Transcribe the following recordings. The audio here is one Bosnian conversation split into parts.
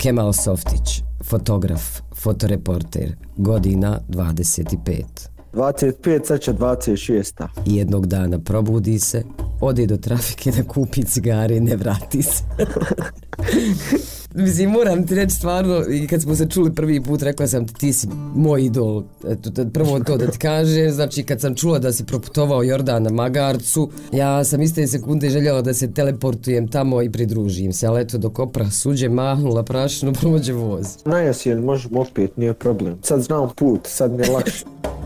Kemal Softić, fotograf, fotoreporter, godina 25. 25, sad će 26. I jednog dana probudi se, ode do trafike da kupi cigare i ne vrati se. Mislim, moram ti reći stvarno, i kad smo se čuli prvi put, rekla sam ti si moj idol. Prvo to da ti kažem, znači kad sam čula da si proputovao Jordan na Magarcu, ja sam iste sekunde željela da se teleportujem tamo i pridružim se, ali eto dok opra suđe mahnula prašinu, prođe voz. Na jesen možemo opet, nije problem. Sad znam put, sad mi je lakše.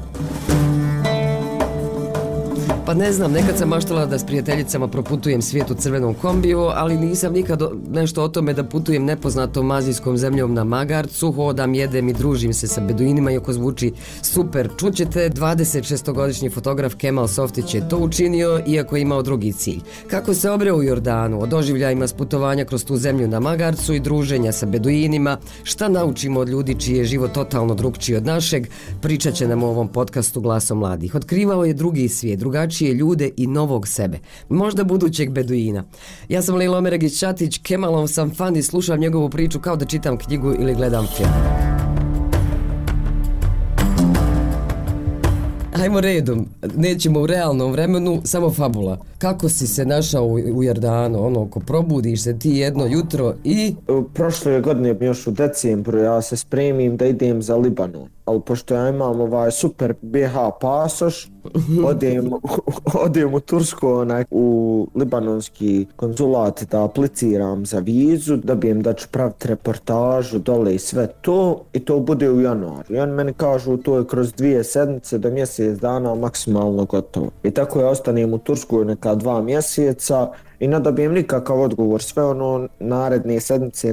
Pa ne znam, nekad sam maštala da s prijateljicama proputujem svijet u crvenom kombiju, ali nisam nikad nešto o tome da putujem nepoznatom azijskom zemljom na Magarcu, hodam, jedem i družim se sa beduinima, iako zvuči super. Čućete, 26-godišnji fotograf Kemal Softić je to učinio, iako je imao drugi cilj. Kako se obreo u Jordanu, o doživljajima s putovanja kroz tu zemlju na Magarcu i druženja sa beduinima, šta naučimo od ljudi čiji je život totalno drugčiji od našeg, pričat će nam u ovom podcastu Glasom mladih. Otkrivao je drugi svijet, drugačije ljude i novog sebe, možda budućeg beduina. Ja sam Lejla Omeregić-Čatić, Kemalov sam fan i slušam njegovu priču kao da čitam knjigu ili gledam film. Hajmo redom, nećemo u realnom vremenu, samo fabula. Kako si se našao u Jordanu, ono, ko probudiš se ti jedno jutro i... Prošle godine, još u decembru, ja se spremim da idem za Libanon. Ali pošto ja imam super BH pasoš, odem u Tursku, u libanonski konzulat da apliciram za vizu, dobijem da ću praviti reportažu dole i sve to, i to bude u januaru. I oni meni kažu to je kroz 2 sedmice do mjesec dana maksimalno gotovo. I tako ja ostanem u Turskoj neka 2 mjeseca i ne dobijem nikakav odgovor, sve ono naredne sedmice.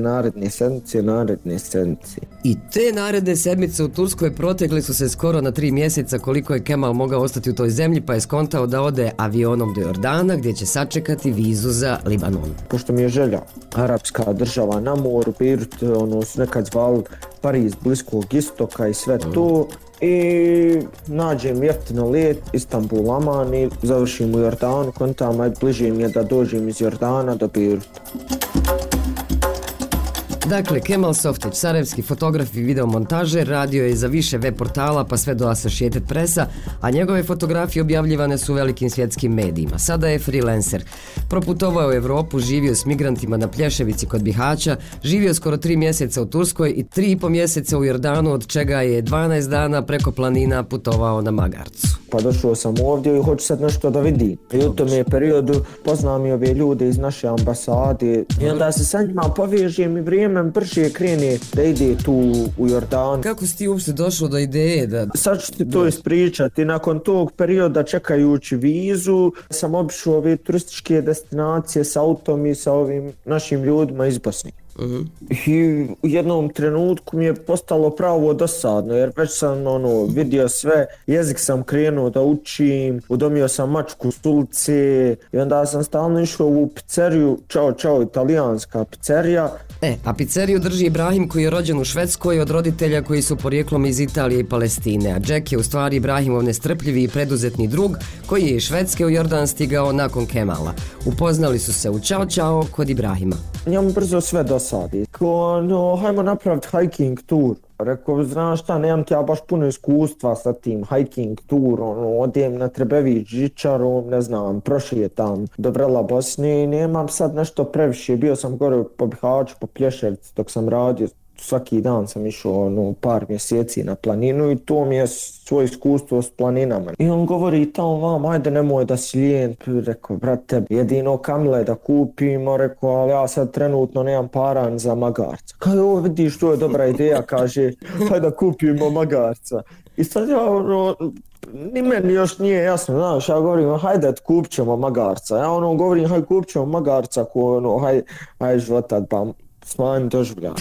I te naredne sedmice u Turskoj protekli su se skoro na 3 mjeseca koliko je Kemal mogao ostati u toj zemlji, pa je skontao da ode avionom do Jordana gdje će sačekati vizu za Libanon. Pošto mi je želja, arapska država na moru, Beirut, su nekad zvali Pariz bliskog istoka i sve to. I nađem jeftino let, Istanbul, Aman i završim u Jordanu, kontam, aj bliže mi je da dođem iz Jordana do Beiruta. Dakle, Kemal Softić, sarajevski fotograf i videomontažer, radio je za više web portala pa sve do Associated Pressa, a njegove fotografije objavljivane su u velikim svjetskim medijima. Sada je freelancer. Proputovao u Europu, živio s migrantima na Plješevici kod Bihaća, živio skoro 3 mjeseca u Turskoj i 3,5 mjeseca u Jordanu, od čega je 12 dana preko planina putovao na Magarcu. Pa došao sam ovdje i hoću sad nešto da vidim. I u tom je periodu poznam i ove ljude iz naše ambasade i onda se sa njima povežem i vrijeme brže krene da ide tu u Jordan. Kako si ti uopšte došao do ideje da... Sad ću ti to ispričati. Nakon tog perioda čekajući vizu sam obišao ove turističke destinacije s autom i sa ovim našim ljudima iz Bosne. I u jednom trenutku mi je postalo pravo dosadno jer već sam vidio sve, jezik sam krenuo da učim, udomio sam mačku s ulice i onda sam stalno išao u pizzeriju, čao, italijanska pizzerija. A pizzeriju drži Ibrahim koji je rođen u Švedskoj od roditelja koji su porijeklom iz Italije i Palestine, a Jack je u stvari Ibrahimov nestrpljivi i preduzetni drug koji je iz Švedske u Jordan stigao nakon Kemala. Upoznali su se u Ćao kod Ibrahima. Njemu brzo sve dosadi. Hajmo napraviti hiking tour. Rekao, znaš šta, nemam ti ja baš puno iskustva sa tim hiking tourom, odem na Trebević žičarom, ne znam, prošetam do Vrela Bosne i nemam sad nešto previše. Bio sam gore po Bihaću, po Plješevci dok sam radio, svaki dan sam išao par mjeseci na planinu i to mi je svoje iskustvo s planinama. I on govori tamo vam, ajde nemoj da si lijen. Rekao, brate, jedino kamile da kupimo, rekao, ali ja sad trenutno nemam para za magarca. Kaže, ovo vidiš, to je dobra ideja, kaže, hajde da kupimo magarca. I sad ja ni meni još nije jasno, znaš, ja govorim, hajde kupit ćemo magarca. Ja govorim, hajde kupit ćemo magarca, hajde životat, pa smanj doživljaj.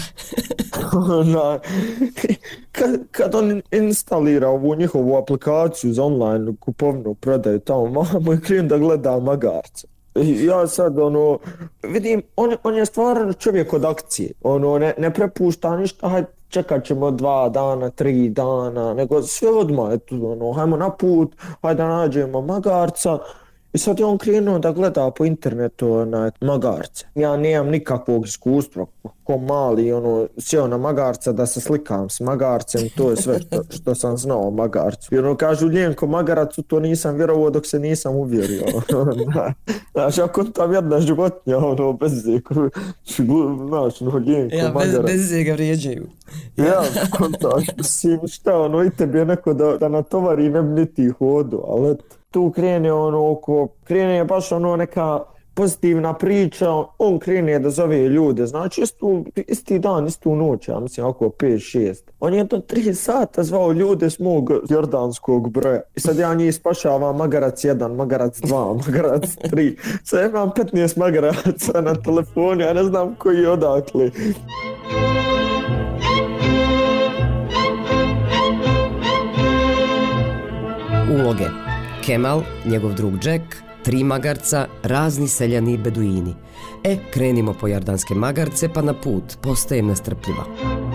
Kad on instalira ovu njihovu aplikaciju za online kupovnu prodaju tamo, mamo i krenem da gleda magarca. Ja sad vidim, on je stvarno čovjek od akcije, ne prepušta ništa, hajde čekat ćemo 2 dana, 3 dana, nego sve odmah, hajmo na put, hajde nađemo magarca. I sad je on krenuo da gleda po internetu magarce. Ja nemam nikakvog iskustva, ko mali, sjeo na magarca da se slikam s magarcem, to je sve što sam znao o magarcu. I kažu Ljenko magarac, to nisam vjerovao dok se nisam uvjerio. Znaš, ako tam jedna životinja, bez zeka, znaš, Ljenko magarac. Bez zeka vrijeđaju. Ja, kontaš, šta, i tebi je neko da natovari ne bi niti hodu, ali tu krene baš neka pozitivna priča, on krene da zove ljude, znači isti dan, istu noć, ja mislim oko 5-6. On je do 3 sata zvao ljude s mog jordanskog broja. I sad ja njih spašavam magarac 1, magarac 2, magarac 3. Sad imam 15 magaraca na telefonu, ja ne znam koji je odakle. Uloge: Kemal, njegov drug Jack, 3 magarca, razni seljani i beduini. Krenimo po jordanske magarce pa na put, postajem nestrpljiva.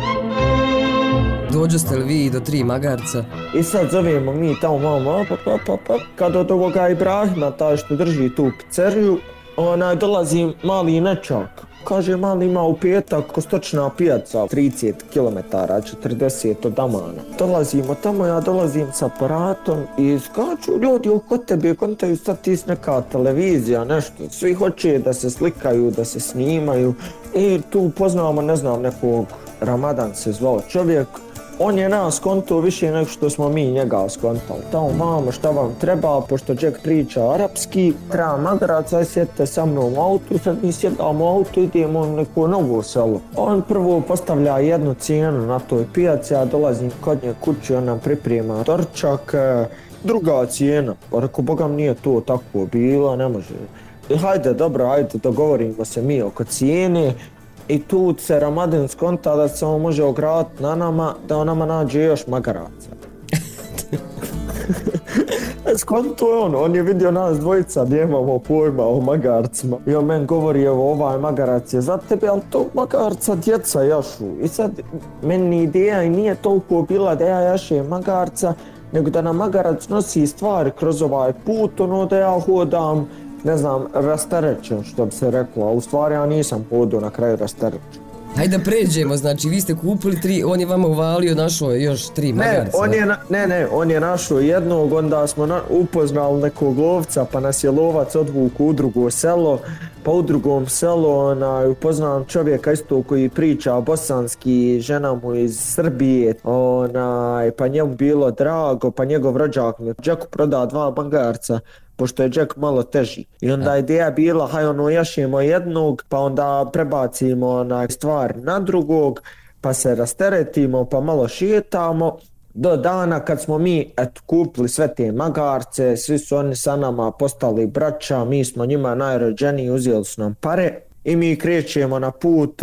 Dođoste li vi do 3 magarca? I sad zovemo mi tamo mama, kad od ovoga Ibrahima, taj što drži tu pizzeriju, dolazi mali nečak. Kaže, mali ima u petak stočna pijaca, 30 km, 40 od Amana. Dolazimo tamo, ja dolazim s aparatom i skaču ljudi oko tebe, kontaju sad ti neka televizija, nešto. Svi hoće da se slikaju, da se snimaju i tu poznamo, ne znam, nekog, Ramadan se zvao čovjek. On je nas skontao više nego što smo mi njega skontali. Tamo, mamo, šta vam treba, pošto Jack priča arapski, treba magaraca, sjedite sa mnom u autu, sad mi sjedamo u auto, idemo u neko novo selo. On prvo postavlja jednu cijenu na toj pijaci, ja dolazim kod nje kući, on nam priprema doručak, druga cijena. Pa rekao, bogam nije to tako bilo, ne može. Hajde, dobro, hajde, dogovorimo se mi oko cijene. I tu se Ramadan skonta da se on može ograditi na nama, da on nama nađe još magaraca. Skonto je on je vidio nas dvojica, nemamo pojma o magarcima. I on meni govori, evo ovaj magarac je za tebe, ali to magarca djeca jašu. I sad meni ideja i nije toliko bila da ja jašem magarca, nego da nam magarac nosi stvari kroz ovaj put, da ja hodam, ne znam, rasterećen, što bi se reklo, a u stvari ja nisam hodao na kraju rasterećen. Hajde da pređemo, znači vi ste kupili 3, on je vama uvalio, našao još 3 magarca. On je našao jednog, onda smo upoznali nekog lovca, pa nas je lovac odvuku u drugo selo, pa u drugom selu upoznam čovjeka isto koji priča bosanski, žena mu iz Srbije, pa njemu bilo drago, pa njegov rođak mi Jacku proda 2 magarca, pošto je Jack malo teži. I onda je ideja bila, haj jašemo jednog, pa onda prebacimo stvar na drugog, pa se rasteretimo, pa malo šetamo, do dana kad smo mi kupili sve te magarce, svi su oni sa nama postali braća, mi smo njima najrođeniji, uzeli su nam pare i mi krećemo na put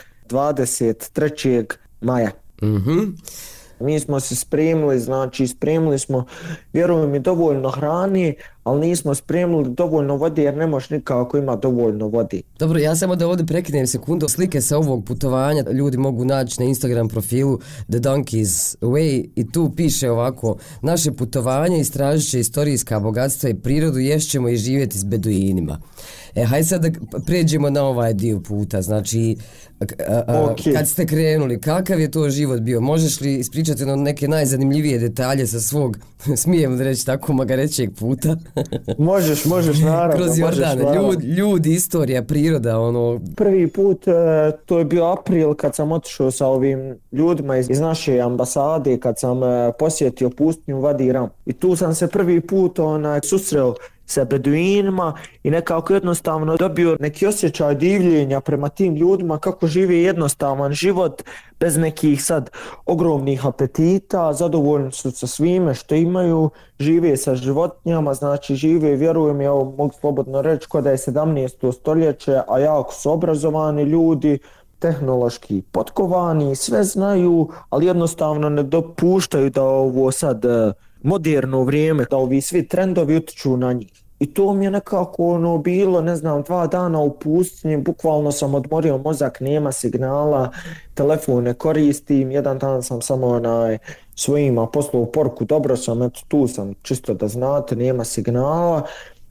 23. maja. Mi smo se spremili smo, vjerujem, mi dovoljno hrane, ali nismo spremili dovoljno vode jer ne možeš nikako ima dovoljno vode. Dobro, ja samo da ovdje prekinem sekundu. Slike sa ovog putovanja ljudi mogu naći na Instagram profilu The Donkey's Way i tu piše ovako: naše putovanje istražit će istorijska bogatstva i prirodu, ješćemo i živjeti s beduinima. Hajde sad da pređemo na ovaj dio puta, znači kad ste krenuli, kakav je to život bio? Možeš li ispričati neke najzanimljivije detalje sa svog, smijem reći tako, magarećeg puta? Možeš, naravno. Kroz Jordane, ljudi, istorija, priroda, Prvi put, to je bio april kad sam otišao sa ovim ljudima iz naše ambasade, kad sam posjetio pustinju Vadi Ram. I tu sam se prvi put susreo sa beduinima i nekako jednostavno dobio neki osjećaj divljenja prema tim ljudima, kako žive jednostavan život bez nekih sad ogromnih apetita, zadovoljni su sa svime što imaju, žive sa životinjama, znači žive, vjerujem, ja mogu slobodno reći, kao da je 17. stoljeće, a jako su obrazovani ljudi, tehnološki potkovani, sve znaju, ali jednostavno ne dopuštaju da ovo sad moderno vrijeme, da ovi svi trendovi utiču na njih. I to mi je nekako bilo, ne znam, 2 dana u pustinji, bukvalno sam odmorio mozak, nema signala, telefon ne koristim, jedan dan sam samo svojima poslao poruku, dobro sam, eto tu sam, čisto da znate, nema signala.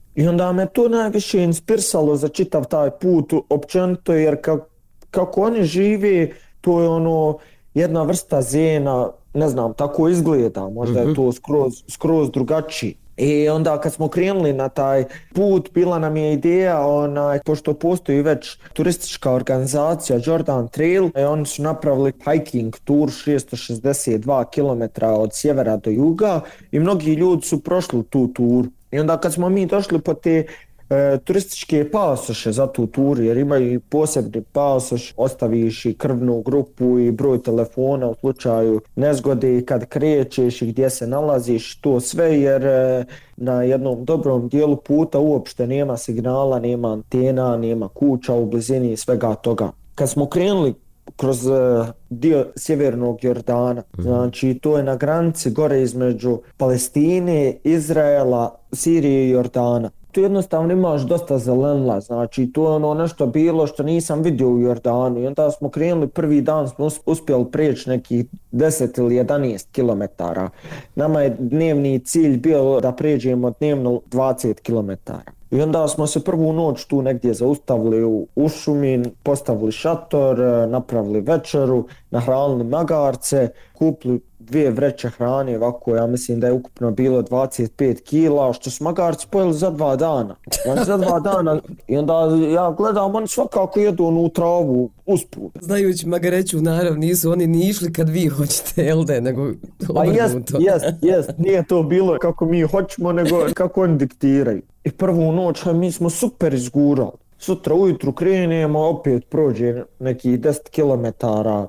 I onda me to najviše inspirisalo za čitav taj put općenito, jer kako oni žive, to je ono jedna vrsta zena, ne znam, tako izgleda, možda je to skroz drugačije. I onda kad smo krenuli na taj put, bila nam je ideja, pošto postoji već turistička organizacija Jordan Trail, oni su napravili hiking tur 662 km od sjevera do juga i mnogi ljudi su prošli tu tur. I onda kad smo mi došli po te turističke pasoše za tu turu, jer imaju posebni pasoš, ostaviš i krvnu grupu i broj telefona u slučaju nezgode i kad krećeš i gdje se nalaziš, to sve, jer na jednom dobrom dijelu puta uopšte nema signala, nema antena, nema kuća u blizini i svega toga. Kad smo krenuli kroz dio sjevernog Jordana, znači to je na granici gore između Palestine, Izraela, Sirije i Jordana. Tu jednostavno imaš dosta zelenila, znači to je ono nešto bilo što nisam vidio u Jordanu i onda smo krenuli, prvi dan smo uspjeli preći nekih 10 ili 11 km. Nama je dnevni cilj bio da pređemo dnevno 20 km. I onda smo se prvu noć tu negdje zaustavili u šumi, postavili šator, napravili večeru, nahranili magarce, kupili 2 vreće hrane, ovako ja mislim da je ukupno bilo 25 kila, što su magarci pojeli za 2 dana. Znači za 2 dana i onda ja gledam, oni svakako jedu onu travu usput. Znajući magareću narav, nisu oni ni išli kad vi hoćete, jel da, nego pa jest, nije to bilo kako mi hoćemo, nego kako oni diktiraju. I prvu noć mi smo super izgurali. Sutra ujutru krenemo, opet prođe nekih 10 km,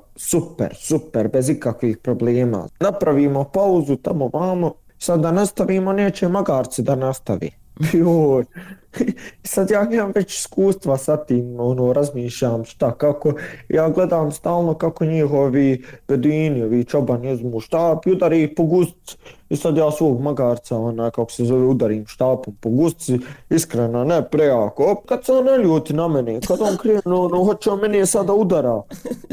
super, bez ikakvih problema. Napravimo pauzu tamo vamo, sad da nastavimo, neće magarci da nastavi. Joj. I sad ja imam već iskustva sa tim, razmišljam šta, kako, ja gledam stalno kako njihovi beduini, ovi čobani uzmu štap i udari ih po gustici. I sad ja svog magarca, kako se zove, udarim štapom po gustici, iskreno, ne prejako. Kad se on ne ljuti na mene, kad on krenu, hoće on mene sada udara.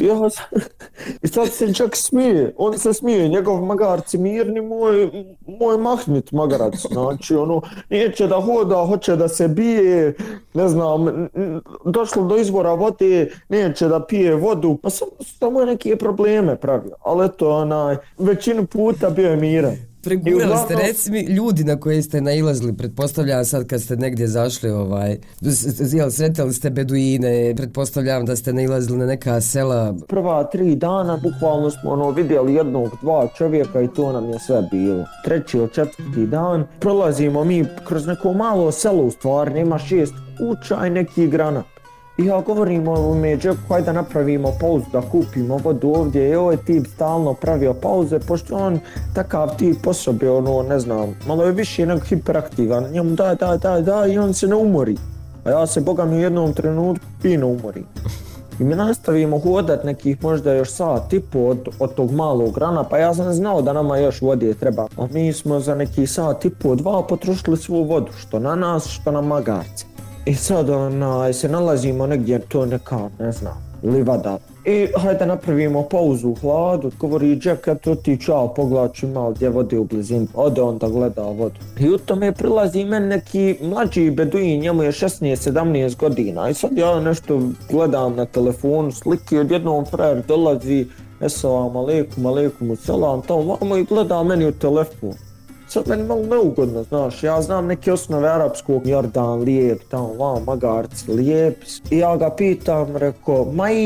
I sad se čak smije, on se smije, njegov magarci mirni, moj mahnit magarac, znači neće da hoda, hoće da se bije, ne znam, došlo do izvora vode, neće da pije vodu, pa samo je neke probleme pravio, ali eto, većinu puta bio je miran. Pregurali ste, reci mi, ljudi na koje ste nailazili, pretpostavljam sad kad ste negdje zašli, sretali ste beduine, pretpostavljam da ste nailazili na neka sela. Prva 3 dana bukvalno smo vidjeli 1-2 čovjeka i to nam je sve bilo. 3. ili 4. dan prolazimo mi kroz neko malo selo, u stvari nema 6 kuća i neki granat. I ja govorim hajde da napravimo pauzu, da kupimo vodu ovdje. I ovaj tip stalno pravio pauze, pošto on takav tip osobe, ne znam, malo je više nego hiperaktivan. Njemu daj i on se ne umori. A ja se, boga mi, u jednom trenutku fino umorim. I mi nastavimo hodat nekih možda još sat i po od tog malog rana, pa ja sam znao da nama još vode treba. A mi smo za nekih sat i po 2 potrošili svu vodu, što na nas, što na magarce. I sad se nalazimo negdje, to neka, ne znam, livada. I hajde napravimo pauzu u hladu, govori Jack, eto ti čao, pogledaš ima gdje vode u blizini. Ode on da gleda vodu. I u tome prilazi meni neki mlađi beduin, njemu je 16-17 godina. I sad ja nešto gledam na telefonu, slike, odjednom frajer dolazi, assalamu alaikum, selam, tamo vamo i gleda meni u telefon. Sad meni malo neugodno, znaš, ja znam neke osnove arapskog, Jordan, lijep, tamo vam, magarci, lijep. I ja ga pitam, rekao,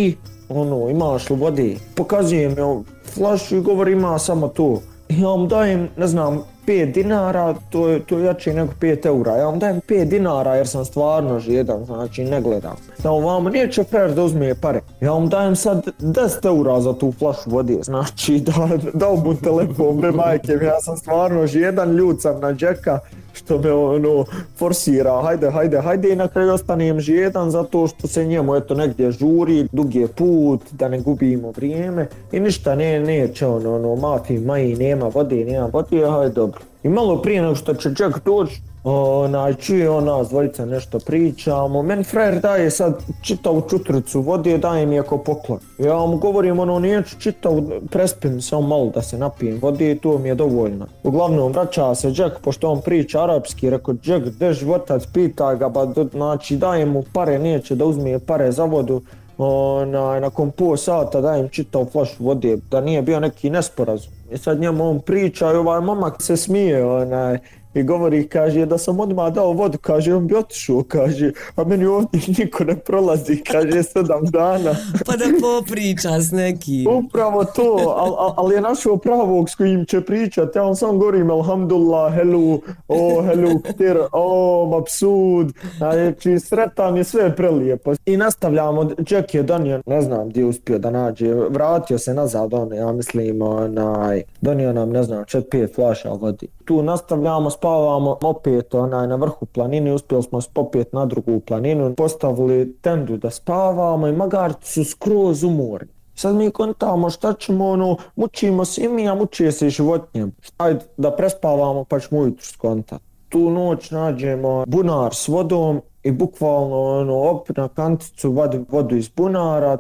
imaš li vode? Pokazujem joj flašu i govori ima samo to. I ja vam dajem, ne znam, 5 dinara, to je jače nego 5 eura. Ja vam dajem 5 dinara jer sam stvarno žedan, znači ne gledam. Samo vama neće frajer da uzme pare. Ja vam dajem sad 10 eura za tu flašu vode, znači dao mu telefon, bre majke, ja sam stvarno žedan, ljud sam na Jacka što me forsira, hajde i na kraju ostanem žedan zato što se njemu negdje žuri, dug je put, da ne gubimo vrijeme i ništa neće mafi, nema vode, hajde dobro. I malo prije nego što će Jack doći, Čuje nas dvojica nešto pričamo, meni frajer daje sad čitavu čutricu vode, daje mi ako poklon. Ja mu govorim neću čitavu, prespim samo malo da se napijem vode i to mi je dovoljno. Uglavnom vraća se Jack, pošto on priča arapski, rekao Jack, gdje životac, pitaj ga, znači daje mu pare, neće da uzme pare za vodu. Nakon pol sata dajem čitavu flašu vode, da nije bio neki nesporazum. I sad njemu on priča i ovaj momak se smije i govori, kaže, da sam odmah dao vodu, kaže, on bi otišao, kaže, a meni ovdje niko ne prolazi, kaže, 7 dana. Pa da popriča s nekim. Upravo to, ali je našao pravog s kojim će pričati, ja on sam govorim, alhamdulillah, hello, ktir, mapsud, znači sretan je, sve prelijepo. I nastavljamo, Jack je donio, ne znam gdje uspio da nađe, vratio se nazad, ja mislim, donio nam, ne znam, 4-5 flaša vodi. Tu nastavljamo, spavamo opet na vrhu planine, uspjeli smo popet na drugu planinu, postavili tendu da spavamo i magarci su skroz umorni. Sad mi kontamo šta ćemo, mučimo se i mi, a mučije se i životinje. Ajde da prespavamo pa ćemo ujutru skontati. Tu noć nađemo bunar s vodom i bukvalno opet na kanticu vadim vodu iz bunara,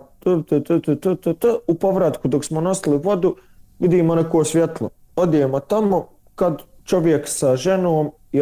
u povratku dok smo nosili vodu vidimo neko svjetlo. Odijemo tamo kad čovjek sa ženom i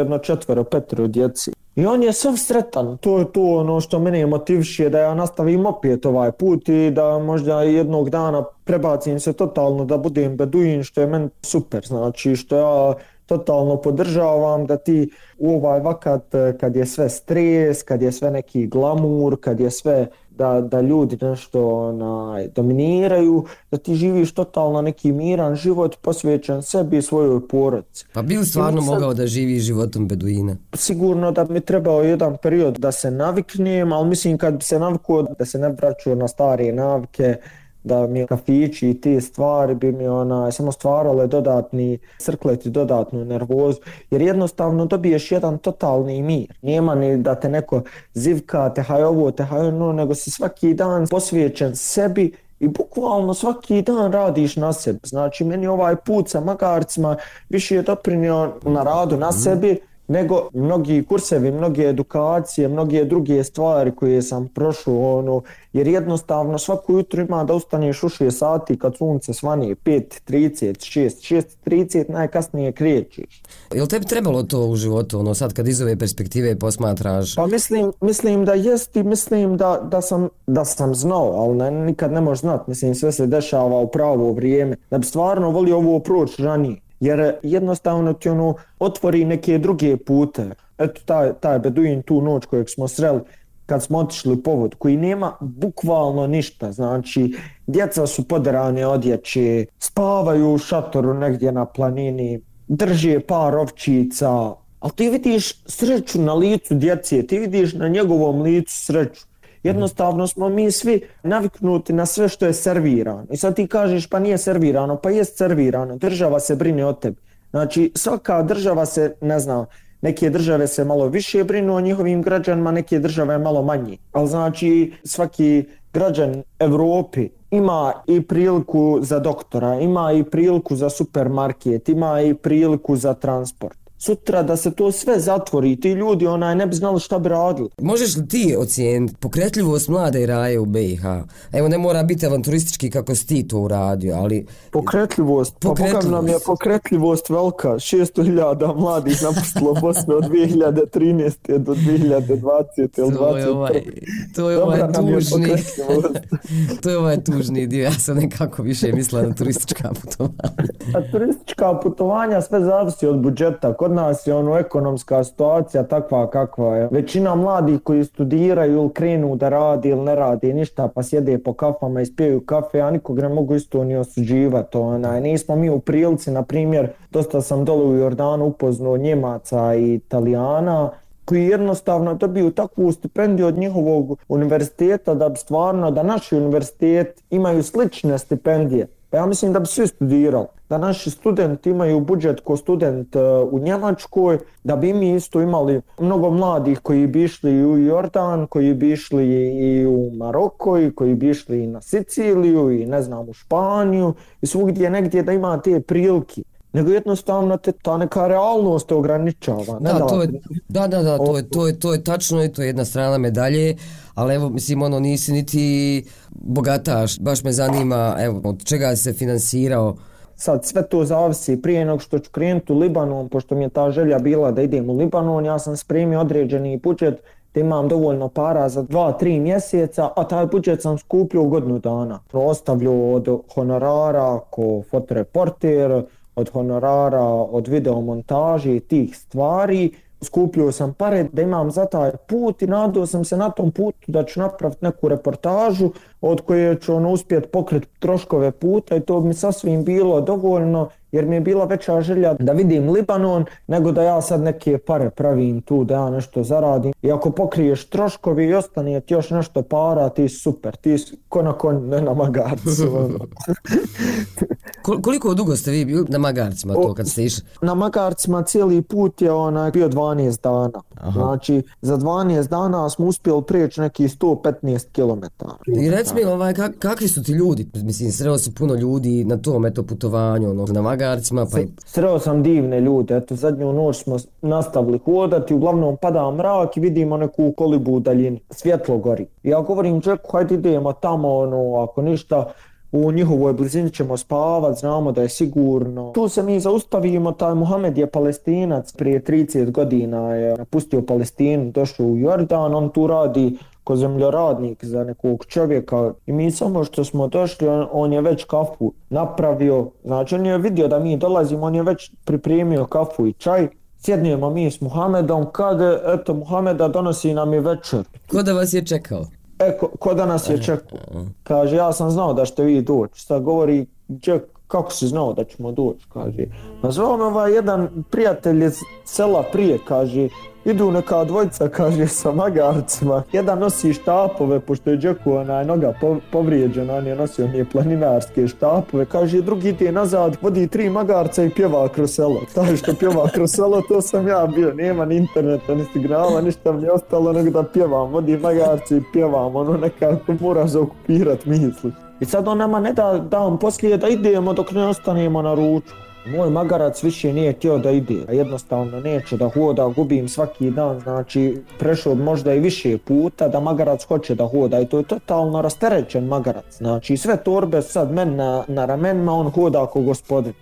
4-5 djeci. I on je sav sretan, to je to što mene motiviše da ja nastavim opet ovaj put i da možda jednog dana prebacim se totalno da budem beduin, što je meni super, znači što ja totalno podržavam da ti u ovaj vakat kad je sve stres, kad je sve neki glamur, kad je sve da ljudi nešto dominiraju, da ti živiš totalno neki miran život posvećen sebi i svojoj porodici. Pa bi li stvarno mogao da živi životom beduina? Sigurno da mi trebao jedan period da se naviknem, ali mislim kad bi se navikao da se ne vraćao na stare navike, da mi kafići i te stvari bi mi samo stvarale dodatni crkleti, dodatnu nervozu, jer jednostavno dobiješ jedan totalni mir. Nema ni da te neko zivka, tehaj ovo, tehaj ono, nego si svaki dan posvećen sebi i bukvalno svaki dan radiš na sebi. Znači meni ovaj put sa magarcima više je doprinio na radu na sebi nego mnogi kursevi, mnoge edukacije, mnoge druge stvari koje sam prošao, jer jednostavno svako jutro ima da ustaneš u 6 sati kad sunce svani 5:30, 6:30 najkasnije krećeš. Je li tebi trebalo to u životu, sad kad iz ove perspektive posmatraš? Pa mislim da jest i mislim da sam znao, ali nikad ne možeš znati, mislim sve se dešava u pravo vrijeme, da bi stvarno volio ovo proći ranije. Jer jednostavno ti otvori neke druge pute. Eto taj beduin tu noć kojeg smo sreli kad smo otišli po vodu, koji nema bukvalno ništa. Znači, djeca su poderane odjeće, spavaju u šatoru negdje na planini, drže par ovčica, ali ti vidiš sreću na licu djece, ti vidiš na njegovom licu sreću. Jednostavno smo mi svi naviknuti na sve što je servirano. I sad ti kažeš pa nije servirano, pa jest servirano. Država se brine o tebi. Znači svaka država se, ne znam, neke države se malo više brinu o njihovim građanima, neke države malo manje. Ali znači svaki građan Evropi ima i priliku za doktora, ima i priliku za supermarket, ima i priliku za transport. Sutra da se to sve zatvori, ti ljudi ne bi znali šta bi radili. Možeš li ti ocijeniti pokretljivost mlade Raje u BiH? Evo, ne mora biti avanturistički kako si ti to uradio, ali... Pokretljivost. Pa Boga nam je pokretljivost velika. 600.000 mladih napustilo Bosnu od 2013. do 2020. ili 2021. To je ovaj tužni... To je ovaj tužni dio. Ja sam nekako više mislila na turistička putovanja. A turistička putovanja sve zavisi od budžeta. Kod nas je ekonomska situacija takva kakva je. Većina mladih koji studiraju ili krenu da radi ili ne radi ništa pa sjede po kafama i spijaju kafe, a nikog ne mogu isto ni osuđivati. Nismo mi u prilici, na primjer, dosta sam dole u Jordanu upoznao Njemaca i Italijana koji jednostavno dobiju takvu stipendiju od njihovog univerziteta da bi stvarno, da naši univerziteti imaju slične stipendije. Pa ja mislim da bi svi studirali. Da naši studenti imaju budžet ko student u Njemačkoj, da bi mi isto imali mnogo mladih koji bi išli u Jordan, koji bi išli i u Maroko, i koji bi išli i na Siciliju i ne znam u Španiju i svugdje negdje da ima te prilike. nego jednostavno te ta neka realnost te ograničava. To je tačno i to je jedna strana medalje, ali evo, mislim, nisi niti bogataš, baš me zanima, evo, od čega se finansirao. Sad sve to zavisi, prije nego što ću krenuti u Libanon, pošto mi je ta želja bila da idem u Libanon, ja sam spremio određeni budžet da imam dovoljno para za 2-3 mjeseca, a taj budžet sam skupljio u godinu dana. Ostavljio od honorara ko fotoreporter, od honorara, od videomontaže i tih stvari. Skupljio sam pare da imam za taj put i nadao sam se na tom putu da ću napraviti neku reportažu od koje ću uspjeti pokriti troškove puta i to bi mi sasvim bilo dovoljno jer mi je bila veća želja da vidim Libanon nego da ja sad neke pare pravim tu, da ja nešto zaradim. I ako pokriješ troškovi i ostane ti još nešto para, ti super, ti ko na konju, ne na magarcu. Koliko dugo ste vi bili na magarcima to kad ste išli? Na magarcima cijeli put je bio 12 dana. Aha. Znači za 12 dana smo uspjeli prijeći neki 115 km. I reci mi, kakvi su ti ljudi? Mislim, sreo si puno ljudi na tom putovanju, na magarcima. Sreo sam divne ljude, eto zadnju noć smo nastavili hodati, uglavnom pada mrak i vidimo neku kolibu u daljini, svjetlo gori. Ja govorim Jacku, hajde idemo tamo, ako ništa, u njihovoj blizini ćemo spavat, znamo da je sigurno. Tu se mi zaustavimo, taj Muhamed je Palestinac, prije 30 godina je napustio Palestinu, došao u Jordan, on tu radi ko zemljoradnik za nekog čovjeka i mi samo što smo došli, on je već kafu napravio, znači on je vidio da mi dolazimo, on je već pripremio kafu i čaj. Sjednijemo mi s Muhamedom, kad eto Muhameda donosi nam je večer. Ko da vas je čekao? Ko da nas je čekao? Kaže, ja sam znao da ćete vi doći. Sad govori, Jack, kako si znao da ćemo doći? Kaže, nazvao me jedan prijatelj iz sela prije, kaže, idu neka dvojica, kaže, sa magarcima. Jedan nosi štapove, pošto je Jacku noga povrijeđena, on je nosio planinarske štapove. Kaže, drugi ide nazad, vodi 3 magarca i pjeva kroz selo. Taj što pjeva kroz selo, to sam ja bio. Nema ni interneta, ni signala, ništa mi je ostalo nego da pjevam. Vodi magarce i pjevam, nekako mora zaokupirat misli. I sad on nama ne da dan poslije da idemo dok ne ostanemo na ručku. Moj magarac više nije htio da ide, jednostavno neće da hoda, gubim svaki dan, znači prešao možda i više puta da magarac hoće da hoda i to je totalno rasterećen magarac, znači sve torbe sad meni na ramenima, on hoda ako gospodin.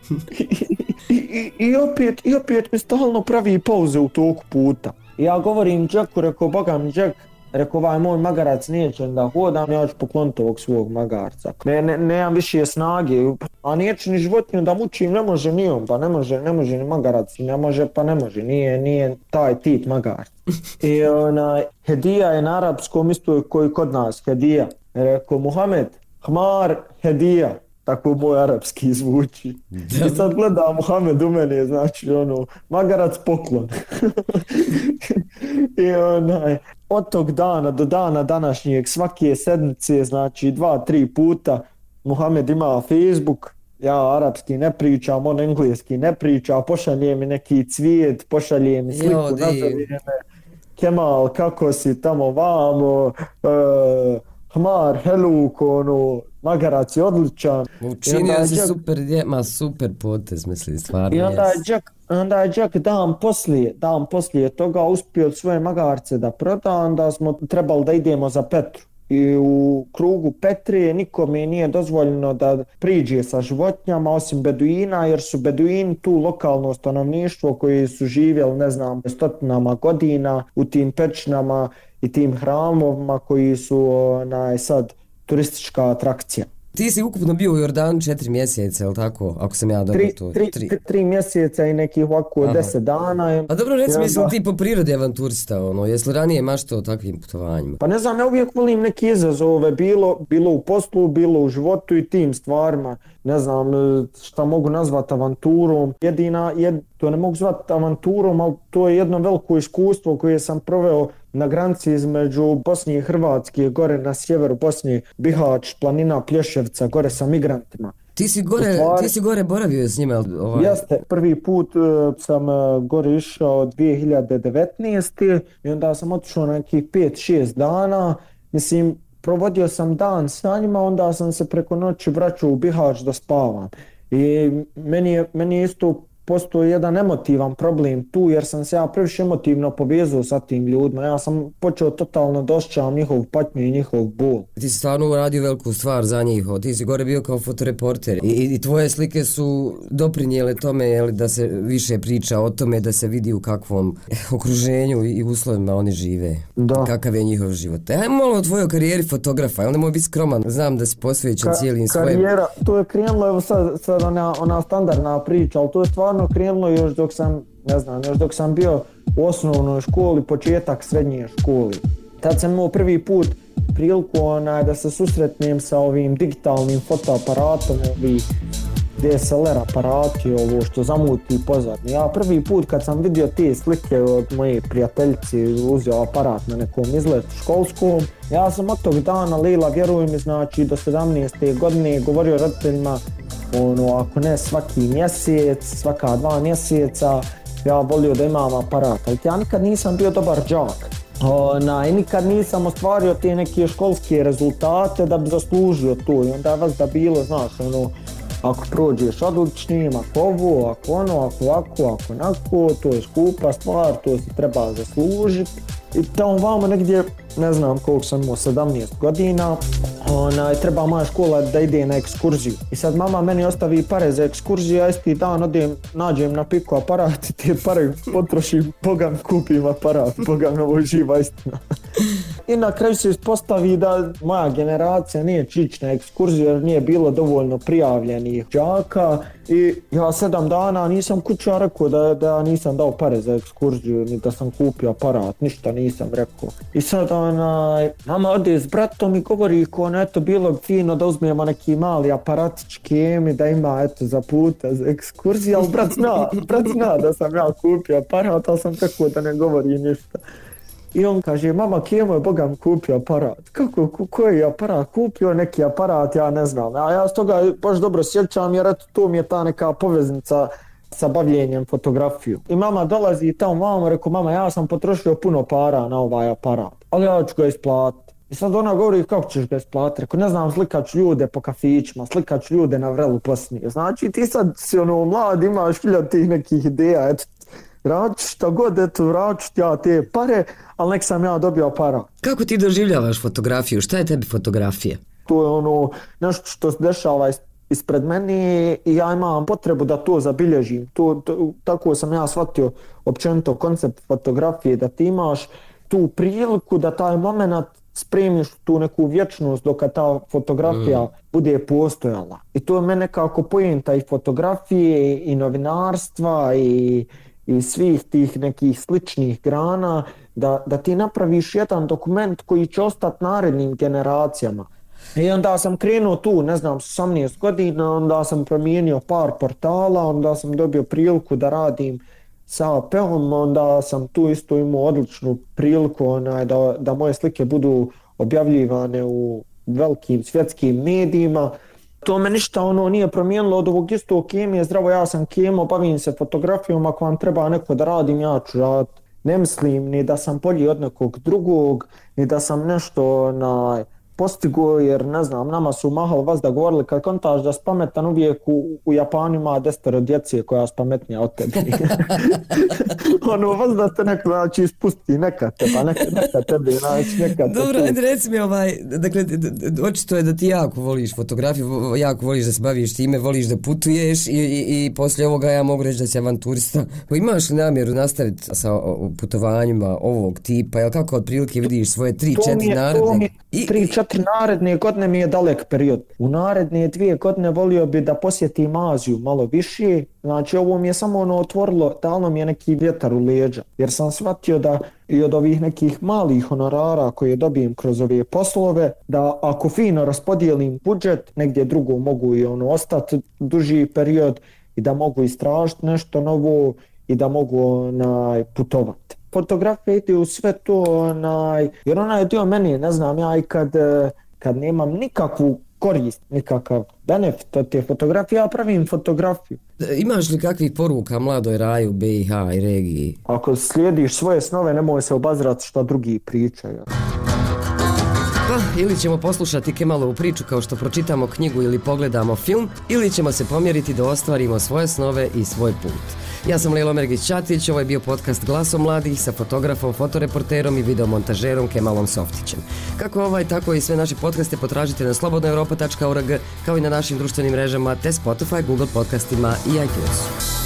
I opet mi stalno pravi pauze u toku puta. Ja govorim Jacku, rekao, boga mi Jack, rekao, ovaj moj magarac neće da hodam, ja ću pokloniti ovog svog magarca. Nemam više snage, a neću ni životinju da mučim, ne može ni on, pa ne može ni magarac, ne može, nije taj tip magarca. I hedija je na arapskom isto koji kod nas, hedija. Rekao, Muhammed, hmar, hedija. Tako moj arapski zvuči. I sad gleda Muhammed u mene, znači magarac poklon. I od tog dana do dana današnjeg svake sedmice, znači 2-3 puta Muhammed ima Facebook, ja arapski ne pričam, on engleski ne priča, pošalje mi neki cvijet, pošalje mi sliku, nazove me Kemal, kako si tamo vamo, hmar, heluk, magarac je odličan. Učinio si super potez, mislim, stvarno. I onda je Jack dan poslije toga uspio svoje magarce da proda, onda smo trebali da idemo za Petru. I u krugu Petrije nikome nije dozvoljeno da priđe sa životinjama osim beduina, jer su beduini tu lokalno stanovništvo koji su živjeli, ne znam, stotinama godina u tim pećinama i tim hramovima koji su sad turistička atrakcija. Ti si ukupno bio u Jordanu 4 mjeseca, je li tako? Ako sam ja dobro to... 3 mjeseca i nekih ovako 10 dana. A dobro, recimo, mislim ti po prirodi avanturista, jesi li ranije maštao o takvim putovanjima? Pa ne znam, ja uvijek volim neke izazove, bilo u poslu, bilo u životu i tim stvarima. Ne znam šta mogu nazvati avanturom. To ne mogu zvati avanturom, ali to je jedno veliko iskustvo koje sam proveo na granici između Bosne i Hrvatske, gore na sjeveru Bosne, Bihać, planina Plješevca, gore sa migrantima. Ti si gore boravio s njima? Jeste, prvi put sam gore išao 2019. i onda sam otišao na nekih 5-6 dana. Mislim, provodio sam dan sa njima, onda sam se preko noći vraćao u Bihać da spavam. I meni je isto postoji jedan emotivan problem tu jer sam se ja previše emotivno povezao sa tim ljudima. Ja sam počeo totalno da osjećam njihovu patnju i njihov bol. Ti si stvarno uradio veliku stvar za njih, ti si gore bio kao fotoreporter i tvoje slike su doprinijele tome da se više priča o tome, da se vidi u kakvom okruženju i uslovima oni žive. Da. Kakav je njihov život. Ajmo malo o tvojoj karijeri fotografa, jel nemoj biti skroman, znam da si posvećen cijelim svojim... Karijera, to je krenulo, evo sad ona standardna priča, ali to je stvarno krenulo još dok sam bio u osnovnoj školi, početak srednje škole. Tad sam imao prvi put priliku da se susretnem sa ovim digitalnim fotoaparatom, ovih DSLR aparati, ovo što zamuti pozadnje. Ja prvi put kad sam vidio te slike od moje prijateljice, uzeo aparat na nekom izletu školskom, ja sam od tog dana, Lila, vjeruj mi, znači do 17. godine govorio roditeljima, ako ne svaki mjesec, svaka 2 mjeseca, ja volio da imam aparat, ali ja nikad nisam bio dobar đak. I nikad nisam ostvario te neke školske rezultate da bi zaslužio to i onda je vas da bilo, znaš, ako prođeš odličnim, ako ovo, ako ono, ako ovako, ako onako, to je skupa stvar, to se treba zaslužiti. I tamo vamo negdje, ne znam koliko sam imao, 17 godina, treba moja škola da ide na ekskurziju. I sad mama meni ostavi pare za ekskurziju, a isti dan odem, nađem na piku aparat i te pare potrošim, bogam kupim aparat, bogam ovo živa istina. I na kraju se ispostavi da moja generacija nije čić na ekskurziju jer nije bilo dovoljno prijavljenih đaka i ja 7 dana nisam kuća rekao da nisam dao pare za ekskurziju ni da sam kupio aparat, ništa nisam rekao. I sad mama ode s bratom i govori eto bilo bi fino da uzmemo neki mali aparatić Kemi da ima za puta za ekskurziju, ali brat zna da sam ja kupio aparat, ali sam rekao da ne govori ništa. I on kaže, mama, Kemo je bogam kupio aparat. Kako, koji je aparat? Kupio neki aparat, ja ne znam. A ja s toga baš dobro sjećam jer eto to mi je ta neka poveznica sa bavljenjem fotografiju. I mama dolazi tamo vamo, rekao, mama, ja sam potrošio puno para na ovaj aparat, ali ja ću ga isplatiti. I sad ona govori, kako ćeš ga isplatiti? Rekao, ne znam, slikat ću ljude po kafićima, slikat ću ljude na vrelu poslije. Znači ti sad si mlad, imaš 1000 tih nekih ideja, eto. Raču šta god, eto, raču ja te pare, ali nek sam ja dobio aparat. Kako ti doživljavaš fotografiju? Šta je tebi fotografija? To je nešto što se dešava ispred mene i ja imam potrebu da to zabilježim. Tako sam ja shvatio općenito koncept fotografije, da ti imaš tu priliku da taj moment spremiš tu neku vječnost dok ta fotografija bude postojala. I to je mene nekako poenta i fotografije i novinarstva i svih tih nekih sličnih grana, da ti napraviš jedan dokument koji će ostati narednim generacijama. I onda sam krenuo tu, ne znam, s 18 godina, onda sam promijenio par portala, onda sam dobio priliku da radim sa AP-om, onda sam tu isto imao odličnu priliku da moje slike budu objavljivane u velikim svjetskim medijima. To me ništa nije promijenilo od ovog istog Kemije, zdravo, ja sam Kemo, bavim se fotografijom, ako vam treba neko da radim, ja ću raditi. Ne mislim ni da sam bolji od nekog drugog, ni da sam nešto postigo, jer ne znam, nama su mahali vas da govorili kad kontaš da si pametan, uvijek u Japanu ima 10 djece koja je pametnija od tebi. Vas da te neko ispusti, neka te, pa neka tebi, neka te. Dobro, reci mi dakle, očito je da ti jako voliš fotografiju, jako voliš da se baviš time, voliš da putuješ i poslije ovoga ja mogu reći da si avanturista. Imaš li namjeru nastaviti sa putovanjima ovog tipa, jel kako otprilike vidiš svoje 3-4 naredne? 3-4 naredne godine mi je dalek period. U naredne 2 godine volio bi da posjetim Aziju malo više. Znači ovo mi je samo otvorilo, dalo mi je neki vjetar u leđa. Jer sam shvatio da i od ovih nekih malih honorara koje dobijem kroz ove poslove, da ako fino raspodijelim budžet, negdje drugo mogu i ostati duži period i da mogu istražiti nešto novo i da mogu putovati. Fotografija ide u sve to, jer ona je dio meni, ne znam, ja i kad nemam nikakvu korist, nikakav benefit od te fotografije, ja pravim fotografiju. Imaš li kakvih poruka mladoj raju BiH i regiji? Ako slijediš svoje snove, nemoj se obazirati što drugi pričaju. Pa, ili ćemo poslušati Kemalovu priču kao što pročitamo knjigu ili pogledamo film, ili ćemo se pomjeriti da ostvarimo svoje snove i svoj put. Ja sam Lelo Mergić-Ćatić, ovo je bio podcast Glasom mladih sa fotografom, fotoreporterom i videomontažerom Kemalom Softićem. Kako ovaj, tako i sve naše podcaste potražite na slobodnoeuropa.org, kao i na našim društvenim mrežama te Spotify, Google podcastima i iTunesu.